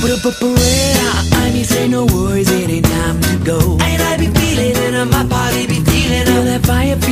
I'm here, say no worries, it ain't time to go. And I be feeling, and my body be feeling. Feel that fire.